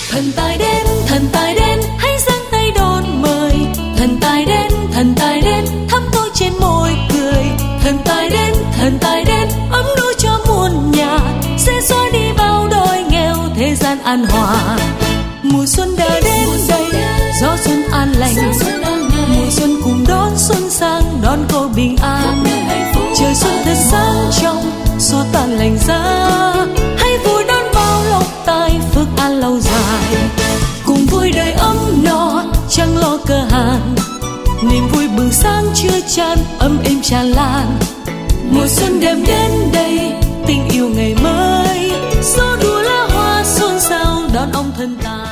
Thần tài đến, hãy giang tay đón mời. Thần tài đến, thắm tôi trên môi cười. Thần tài đến, ấm no cho muôn nhà, sẽ xóa đi bao đói nghèo, thế gian an hòa. Mùa xuân đã đến đây, gió xuân an lành. Mùa xuân cùng đón xuân sang, đón cô bình an. Trời xuân thật sáng trong, xua tan lạnh giá. Hãy vui đón bao lộc tài, phước an lâu dài. Cùng vui đời ấm no, chẳng lo cơ hàn. Niềm vui bừng sáng chưa chan, ấm êm tràn lan. Mùa xuân đêm đến đây, tình yêu ngày mới. Gió đùa lá hoa xôn xao đón ông thần tài.